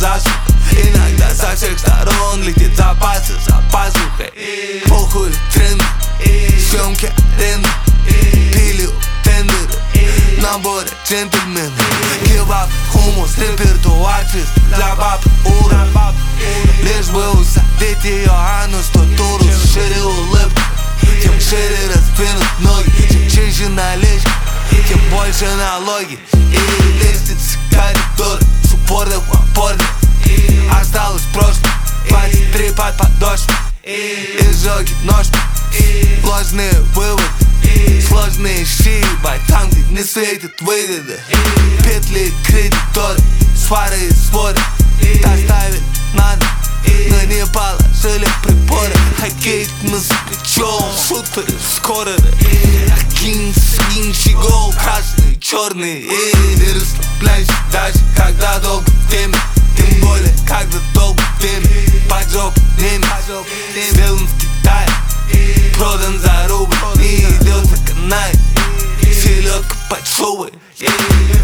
заслуг. Иногда со всех сторон летит запасы за пазухой. Похуй тренды, съемки аренды, пили у тендеры, наборы джентльмены. Кебаб, хумус, репертуар чист для баб уровень. Лишь бы усадить ее анус, то туру шире улыбку. Тем шире раздвинут ноги, чем чище наличка, тем больше налоги. И лестницы, коридоры, с упорных в опорных. Осталось прошлое, 23 под подошву. Изжоги ножки, ложные выводы, сложные щи, ебать, там, где не светит выгода. Петли, кредиторы, свары и споры доставить надо, но не положили приборы. Хоккей мы с плечом, шутеры скоро. Акин, скин, щегол, красный, черный. И расслабляйся даже, когда долго в теме. Тем более, когда долго в теме. Поджог немец, сделан в Китае, продан за рубль, не идет на канале. Селедка под шубой.